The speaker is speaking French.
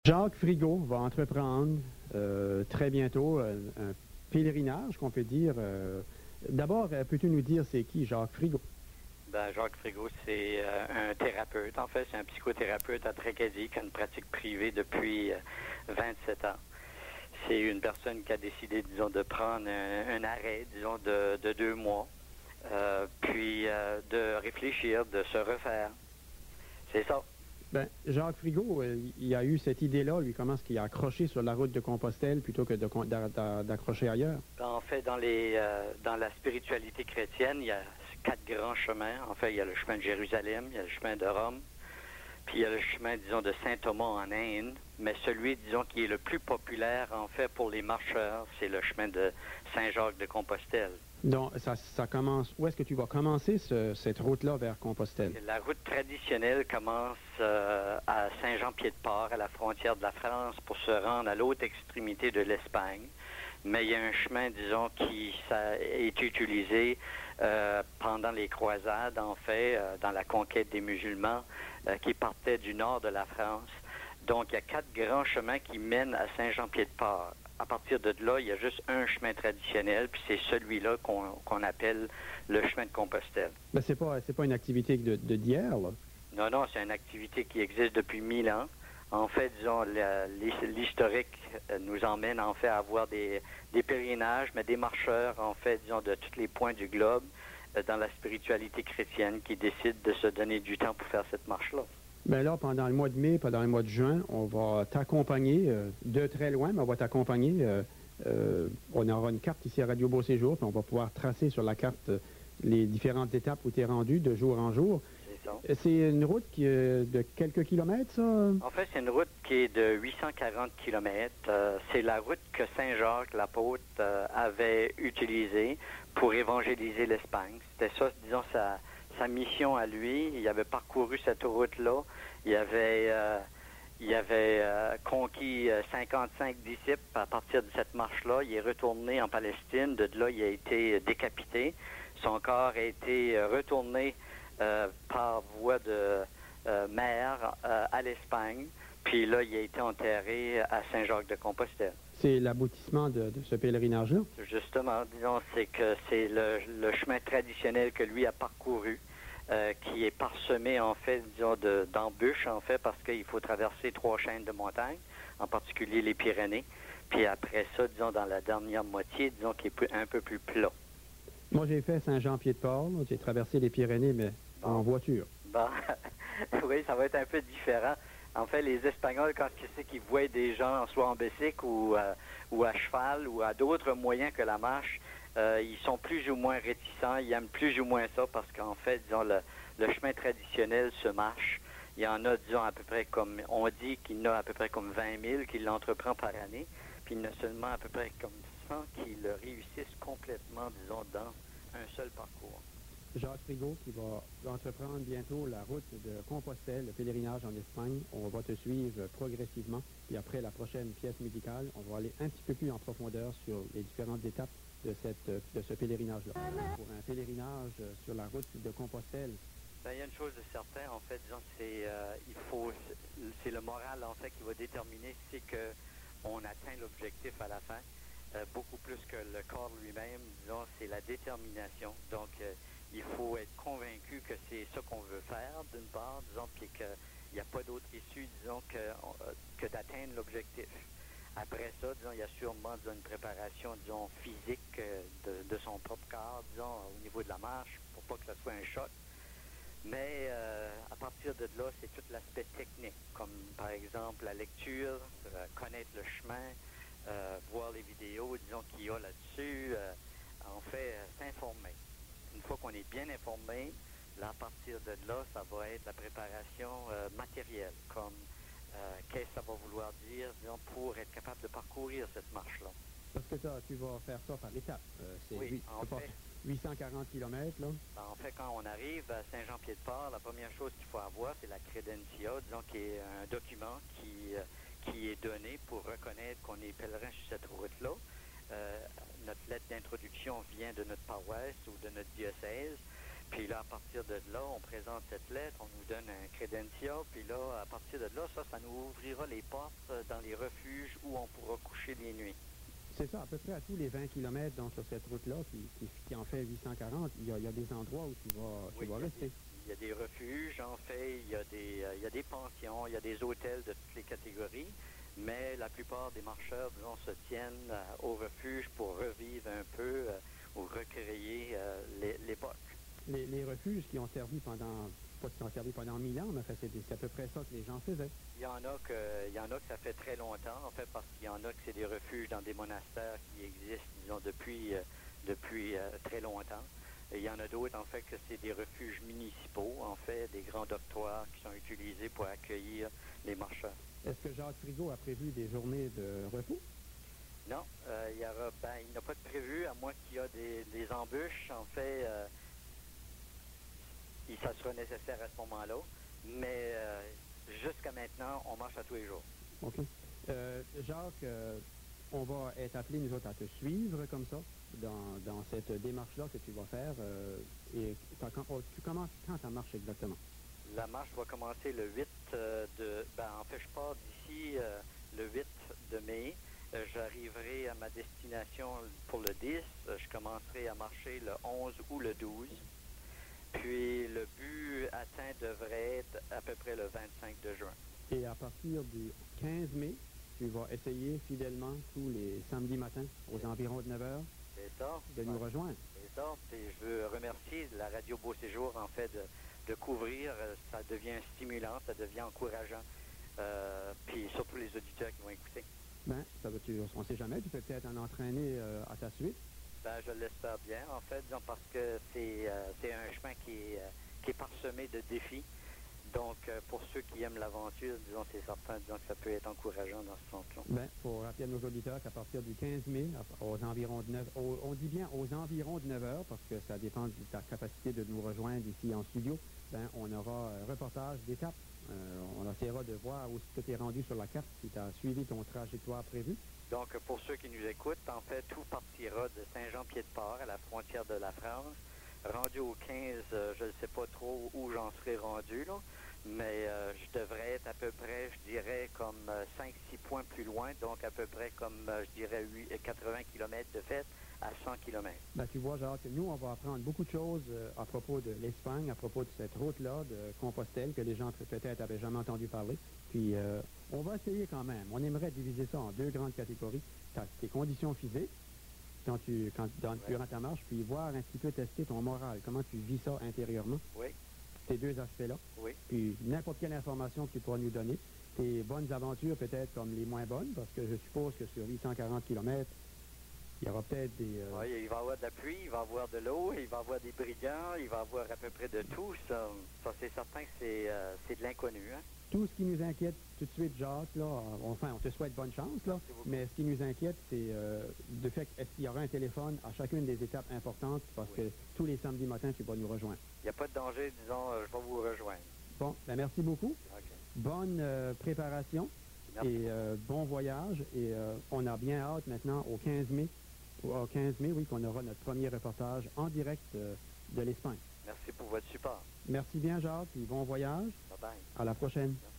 Jacques Frigo va entreprendre très bientôt un pèlerinage, qu'on peut dire. D'abord, peux-tu nous dire c'est qui Jacques Frigo? Ben, Jacques Frigo, c'est un thérapeute. En fait, c'est un psychothérapeute à Tracadie qui a une pratique privée depuis 27 ans. C'est une personne qui a décidé, disons, de prendre un arrêt, disons, de 2 mois, puis de réfléchir, de se refaire. C'est ça. Ben, Jacques Frigo, il a eu cette idée-là, lui, comment est-ce qu'il a accroché sur la route de Compostelle plutôt que d'accrocher ailleurs? En fait, dans la spiritualité chrétienne, il y a 4 grands chemins. En fait, il y a le chemin de Jérusalem, il y a le chemin de Rome, puis il y a le chemin, disons, de Saint-Thomas en Inde. Mais celui, disons, qui est le plus populaire, en fait, pour les marcheurs, c'est le chemin de Saint-Jacques de Compostelle. Donc, ça commence. Où est-ce que tu vas commencer cette route-là vers Compostelle? La route traditionnelle commence à Saint-Jean-Pied-de-Port, à la frontière de la France, pour se rendre à l'autre extrémité de l'Espagne. Mais il y a un chemin, disons, qui a été utilisé pendant les croisades, en fait, dans la conquête des musulmans, qui partait du nord de la France. Donc, il y a 4 grands chemins qui mènent à Saint-Jean-Pied-de-Port. À partir de là, il y a juste un chemin traditionnel, puis c'est celui-là qu'on appelle le chemin de Compostelle. Ben, c'est pas une activité d'hier, là. Non, non, c'est une activité qui existe depuis 1000 ans. En fait, disons, l'historique nous emmène en fait à avoir des pèlerinages, mais des marcheurs, en fait, disons, de tous les points du globe dans la spiritualité chrétienne qui décident de se donner du temps pour faire cette marche-là. Bien là, pendant le mois de mai, pendant le mois de juin, on va t'accompagner de très loin, mais on va t'accompagner. On aura une carte ici à Radio Beau Séjour, puis on va pouvoir tracer sur la carte les différentes étapes où tu es rendu de jour en jour. C'est ça. C'est une route qui est de quelques kilomètres, ça? En fait, c'est une route qui est de 840 kilomètres. C'est la route que Saint Jacques, l'apôtre, avait utilisée pour évangéliser l'Espagne. C'était ça, disons, sa mission à lui. Il avait parcouru cette route-là. Il avait conquis 55 disciples à partir de cette marche-là. Il est retourné en Palestine. De là, il a été décapité. Son corps a été retourné par voie de mer à l'Espagne. Puis là, il a été enterré à Saint-Jacques-de-Compostelle. C'est l'aboutissement de ce pèlerinage-là? Justement, disons, c'est que c'est le chemin traditionnel que lui a parcouru, qui est parsemé, en fait, disons, d'embûches, en fait, parce qu'il faut traverser 3 chaînes de montagnes, en particulier les Pyrénées. Puis après ça, disons, dans la dernière moitié, disons, qui est un peu plus plat. Moi, j'ai fait Saint-Jean-Pied-de-Port. J'ai traversé les Pyrénées, mais en voiture. Bon, oui, ça va être un peu différent. En fait, les Espagnols, quand ils voient des gens, soit en bicycle ou à cheval ou à d'autres moyens que la marche, ils sont plus ou moins réticents, ils aiment plus ou moins ça parce qu'en fait, disons, le chemin traditionnel se marche. Il y en a, disons, à peu près comme, on dit qu'il y en a à peu près comme 20 000 qui l'entreprend par année, puis il y en a seulement à peu près comme 100 qui le réussissent complètement, disons, dans un seul parcours. Jacques Frigo qui va entreprendre bientôt la route de Compostelle, le pèlerinage en Espagne. On va te suivre progressivement. Puis après la prochaine pièce musicale, on va aller un petit peu plus en profondeur sur les différentes étapes de ce pèlerinage-là. Pour un pèlerinage sur la route de Compostelle. Ben, il y a une chose de certain, en fait, disons, c'est le moral, en fait, qui va déterminer si c'est qu'on atteint l'objectif à la fin. Beaucoup plus que le corps lui-même, disons, c'est la détermination. Donc, il faut être convaincu que c'est ça qu'on veut faire, d'une part, disons, puis qu'il n'y a pas d'autre issue, disons, que d'atteindre l'objectif. Après ça, disons, il y a sûrement, disons, une préparation, disons, physique de son propre corps, disons, au niveau de la marche, pour pas que ça soit un choc. Mais à partir de là, c'est tout l'aspect technique, comme par exemple la lecture, connaître le chemin, voir les vidéos, disons, qu'il y a là-dessus, en fait, s'informer. Une fois qu'on est bien informé, là, à partir de là, ça va être la préparation matérielle, comme qu'est-ce que ça va vouloir dire, disons, pour être capable de parcourir cette marche-là. Parce que tu vas faire ça par étapes. Oui, en fait. 840 km, là. En fait, quand on arrive à Saint-Jean-Pied-de-Port, la première chose qu'il faut avoir, c'est la credencia, disons, qui est un document qui est donné pour reconnaître qu'on est pèlerin sur cette route-là. Notre lettre d'introduction vient de notre paroisse ou de notre diocèse. Puis là, à partir de là, on présente cette lettre, on nous donne un crédential, puis là, à partir de là, ça nous ouvrira les portes dans les refuges où on pourra coucher les nuits. C'est ça, à peu près à tous les 20 kilomètres donc, sur cette route-là, qui en fait 840, il y a des endroits où tu vas rester. Il y a des refuges, en fait, il y a des pensions, il y a des hôtels de toutes les catégories, mais la plupart des marcheurs, disons, se tiennent au refuge pour revivre un peu ou recréer l'époque. Les refuges qui ont servi pendant, pas qui ont servi pendant 1000 ans, mais c'est à peu près ça que les gens faisaient. Il y en a que ça fait très longtemps, en fait, parce qu'il y en a que c'est des refuges dans des monastères qui existent, disons, depuis très longtemps. Et il y en a d'autres, en fait, que c'est des refuges municipaux, en fait, des grands dortoirs qui sont utilisés pour accueillir les marcheurs. Est-ce que Jacques Frigo a prévu des journées de repos? Non, il n'a pas de prévu, à moins qu'il y ait des embûches, en fait. Ça sera nécessaire à ce moment-là, mais jusqu'à maintenant, on marche à tous les jours. OK. Jacques, on va être appelés, nous autres, à te suivre comme ça, dans cette démarche-là que tu vas faire. Et tu commences quand ta marche exactement? La marche va commencer le 8 en fait, je pars d'ici le 8 de mai. J'arriverai à ma destination pour le 10. Je commencerai à marcher le 11 ou le 12. Puis le but atteint devrait être à peu près le 25 de juin. Et à partir du 15 mai, tu vas essayer fidèlement tous les samedis matins, aux environs de 9 h, de nous rejoindre. C'est ça. Puis je veux remercier la Radio Beau Séjour, en fait, de couvrir. Ça devient stimulant, ça devient encourageant. Puis surtout les auditeurs qui vont écouter. Ben, on ne sait jamais, tu peux peut-être en entraîner à ta suite. Ben, je l'espère bien, en fait, disons, parce que c'est un chemin qui est parsemé de défis. Donc, pour ceux qui aiment l'aventure, disons, c'est certain, disons, que ça peut être encourageant dans ce sens-là. Bien, il faut rappeler à nos auditeurs qu'à partir du 15 mai, aux environs de 9 on dit bien aux environs de 9 h, parce que ça dépend de ta capacité de nous rejoindre ici en studio, ben, on aura un reportage d'étape. On essaiera de voir où tu es rendu sur la carte, si tu as suivi ton trajectoire prévu. Donc, pour ceux qui nous écoutent, en fait, tout partira de Saint-Jean-Pied-de-Port, à la frontière de la France. Rendu au 15, je ne sais pas trop où j'en serai rendu, là, mais je devrais être à peu près, je dirais, comme 5-6 points plus loin, donc à peu près comme, je dirais, 80 km de fait à 100 km. Ben, tu vois, Jacques, nous, on va apprendre beaucoup de choses à propos de l'Espagne, à propos de cette route-là, de Compostelle, que les gens peut-être n'avaient jamais entendu parler. Puis, on va essayer quand même. On aimerait diviser ça en deux grandes catégories. Tes conditions physiques, durant ta marche, puis voir un petit peu tester ton moral, comment tu vis ça intérieurement. Oui. Ces deux aspects-là. Oui. Puis, n'importe quelle information que tu pourras nous donner. Tes bonnes aventures, peut-être comme les moins bonnes, parce que je suppose que sur 840 km, il y aura peut-être des... Oui, il va y avoir de la pluie, il va y avoir de l'eau, il va y avoir des brigands, il va y avoir à peu près de tout. Ça c'est certain que c'est de l'inconnu. Hein? Tout ce qui nous inquiète tout de suite, Jacques, là, enfin, on te souhaite bonne chance, là, mais ce qui nous inquiète, c'est de fait, est-ce qu'il y aura un téléphone à chacune des étapes importantes, parce que tous les samedis matins, tu vas nous rejoindre. Il n'y a pas de danger, disons, je vais vous rejoindre. Bon, ben merci beaucoup. Okay. Bonne préparation et bon voyage. Et on a bien hâte maintenant au 15 mai, oui, qu'on aura notre premier reportage en direct de l'Espagne. Merci pour votre support. Merci bien, Jacques, et bon voyage. Bye-bye. À la prochaine. Merci.